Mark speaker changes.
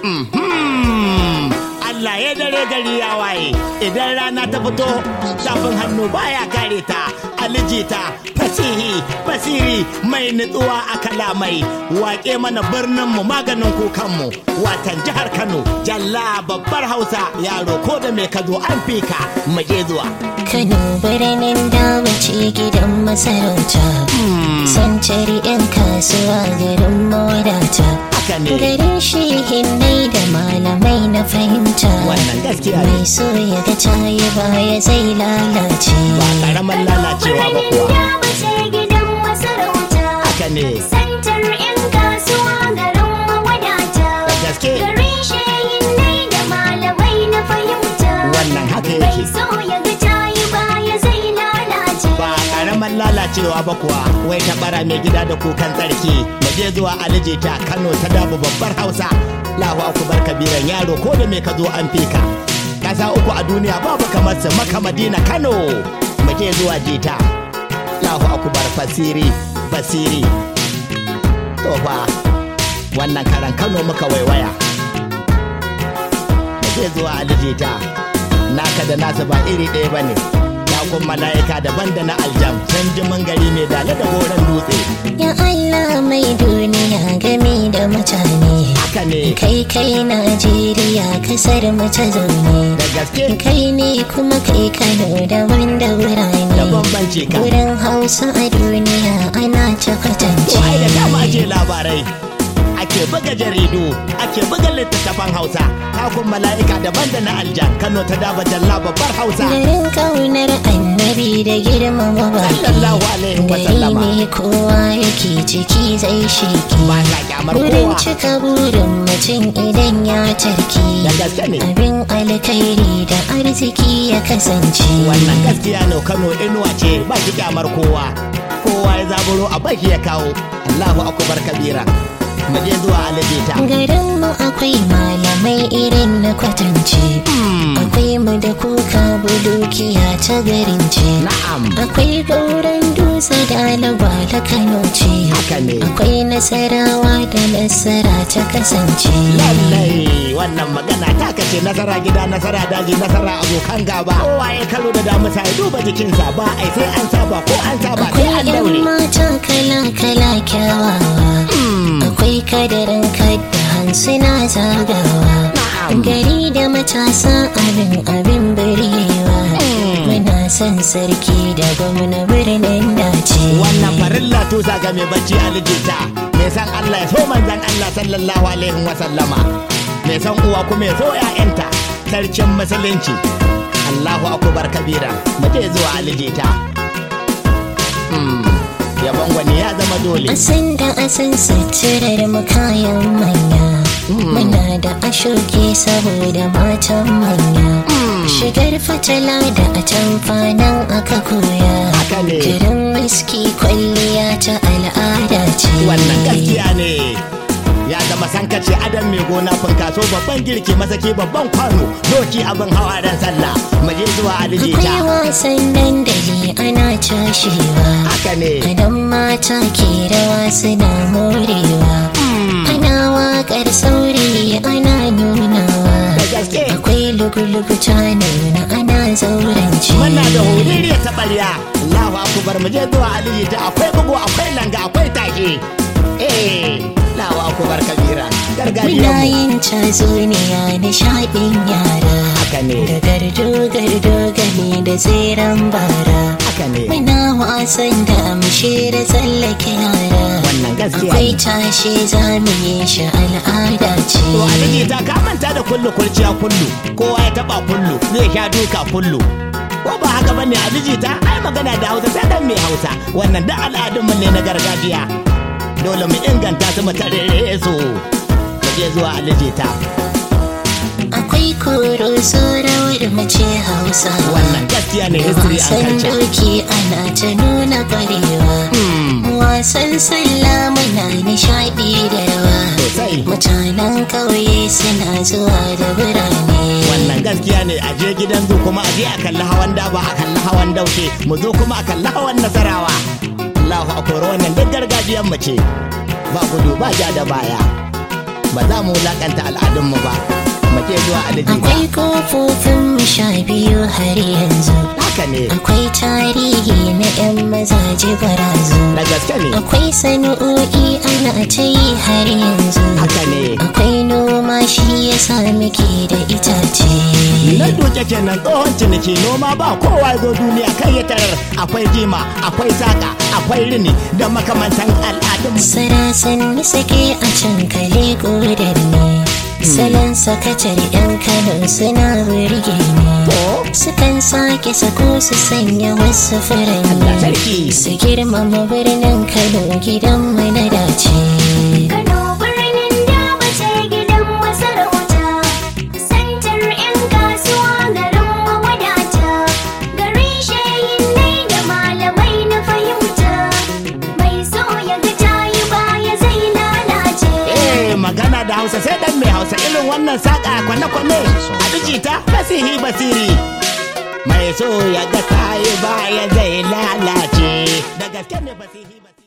Speaker 1: Allah ya dare gari ya waye idan rana ta fito tafin hannu baya kare ta. Alijita fasihi basiri mai nutsuwa a kalamai waƙe mana birninmu maganin kukanmu watan jihar Kano jalla babbar Hausa yaro ko da me ka zo an fika mu je zuwa
Speaker 2: Kano birnin dawace gidan masarauta sancari 'yan kasuwa garin mawadata garin shehinnai da malamai na fahimta mai so ya ga tayi baya zai lalace
Speaker 1: ba karamar lalacewa ba kuwa
Speaker 2: gidan masarauta
Speaker 1: haka ne
Speaker 2: santar 'yan kasuwa garin mawadata garin shehinnai da malamai na fahimta
Speaker 1: wannan haka
Speaker 2: mai
Speaker 1: yake
Speaker 2: so ya ga tayi baya zai lalace
Speaker 1: ba karamar lalacewa ba kuwa wai ta bara mai gida da kukan tsarki mu je zuwa Alijita Kano ta dabu babbar Hausa Allahu akbar kabiran yaro ko da me ka zo an fika kasa uku a duniya babu kamar su Makka Madina Kano mu je zuwa Jita Allahu akbar fasiri basiri to fa wannan karan Kano muka waiwaya mu je zuwa Alijita naka da nasu ba iri ɗaya bane kun mala'ika daban da na aljam san jimin gari mai dale da goron dutse
Speaker 2: ya Allah mai duniya game da mutane
Speaker 1: haka ne
Speaker 2: kai Najeriya kasar mu ta zaune
Speaker 1: da gaske
Speaker 2: kai ne kuma kai Kano da wanda wurare
Speaker 1: da bambanci ka
Speaker 2: wurin Hausa a duniya ana ta kwatance
Speaker 1: ai da dama ake labarai ake buga jaridu ake buga littattafan Hausa takun mala'ika daban da na aljan Kano ta daba jalla babbar Hausa
Speaker 2: garin kaunar annabi da girmama baki
Speaker 1: sallallahu alaihi wa sallama
Speaker 2: gari ne kowa yake ciki zai shiki
Speaker 1: ba ta kyamar
Speaker 2: wurin
Speaker 1: kowa
Speaker 2: cika burin mutum idan ya tarki
Speaker 1: da gaske ne
Speaker 2: abin alkhairi da arziki ya kasance
Speaker 1: wannan gaskiya ne Kano inuwa ce ba ki kyamar kowa kowa ya zaburo a baki ya kawo Allahu akbar kabira mu je zuwa Alijita
Speaker 2: garin mu akwai malamai irin na kwatance akwai mu da kuka budukiya ta garin ce
Speaker 1: na'am
Speaker 2: akwai gauran dutse da alaba da Kano ce
Speaker 1: haka ne
Speaker 2: akwai nasarawa da nasara ta kasance
Speaker 1: lallai wannan magana ta kace nasara gida nasara daji nasara abokan gaba kowa ya karo da damusa ya duba jikinsa ba ai sai an saba ko an saba sai
Speaker 2: akwai
Speaker 1: an
Speaker 2: yan
Speaker 1: daure
Speaker 2: mata kala kyawawa akwai kadarin kadda hansuna zagawa gari da matasa abin birgewa muna son sarki da gwamna birnin dace
Speaker 1: wannan farilla tusa ga mai bacci Alijita mai san Allah ya so manzan Allah sallallahu alaihi wa sallama mai san uwa kuma ya so ƴaƴanta sarkin musulunci Allahu akbar kabira mu je zuwa Alijita yabon gwani ya zama dole
Speaker 2: asan suturar mu kayan manya muna da ashoke saboda matan manya shigar fatala da atamfa nan aka koya
Speaker 1: haka ne
Speaker 2: kirin miski kwalliya ta al'ada ce
Speaker 1: wannan gaskiya ne ya zama sankace adam mai gona funkaso babban girki masaki babban kwano doki abin hawa dan sallah mu je zuwa Alijita
Speaker 2: akwai wasan dandali ana cashewa
Speaker 1: haka ne
Speaker 2: idan mata ke rawa suna morewa ana waƙar saurayi ana nunawa
Speaker 1: da gaske
Speaker 2: akwai lugu-lugu ta nuna ana zaurance
Speaker 1: muna da hoririya ta ɓarya Allahu akbar mu je zuwa Alijita akwai bugu akwai langa akwai take Allahu akbar kabira gargajiya
Speaker 2: muna yin tatsuniya nishaɗin yara
Speaker 1: haka ne
Speaker 2: da gardo gani da tseren bara
Speaker 1: haka ne
Speaker 2: muna wasan da amshe da tsallake yara
Speaker 1: wannan gaskiya
Speaker 2: akwai tashe zamu yi shi al'ada ce
Speaker 1: to Alijita ka manta da kullu kurciya kullu kowa ya taba kullu zai sha duka kullu ko ba haka bane Alijita ai magana da Hausa sai dan mai Hausa wannan da al'adun mu ne na gargajiya dole mu inganta su mu tarere su mu je zuwa Alijita
Speaker 2: akwai koro saurawar mace Hausa
Speaker 1: wannan gaskiya ne history an
Speaker 2: wasan
Speaker 1: culture
Speaker 2: doki ana ta nuna kwarewa wasan sallah muna nishaɗi da rawa
Speaker 1: sosai
Speaker 2: mutanen ƙauye suna zuwa da birane
Speaker 1: wannan gaskiya ne a je gidan zu kuma a je a kalli hawan daba a kalli hawan daushe mu zo kuma a kalli hawan nasarawa Allahu akbar wannan duk gargajiyar mu ce ba gudu ba ja da baya ba za mu wulakanta al'adunmu ba. Muke zuwa aliji.
Speaker 2: Akwai kofofin 12 har yanzu.
Speaker 1: Haka ne.
Speaker 2: Akwai tarihi na 'yan mazaje gwarazo.
Speaker 1: Da gaske ne.
Speaker 2: Akwai sana'o'i ana ta yi har yanzu.
Speaker 1: Haka ne.
Speaker 2: Akwai noma shi yasa muke da itace.
Speaker 1: Na duke kenan tsohon ciniki noma ba kowa zo duniya kai ya tarar. Akwai jima, akwai saka, akwai rini da makamantan al'adun.
Speaker 2: Sarasan sake a can kale godar ne. Salon sakatar 'yan Kano suna burge ne. Sukan sake sako su sanya wasu furanni. Su girmama birnin Kano gidanmu na dace.
Speaker 3: Kano birnin daba ce gidan masarauta, santar 'yan kasuwa garin mawadata, garin shehinnai da malamai na fahimta, mai so ya ga tayi baya zai lalace.
Speaker 1: Magana da Hausa sai dan mai Hausa irin wannan saka kwane-kwane a dijita fasihi basiri. Mai so ya ga tayi baya zai lalace. Da gaske ne fasihi basiri.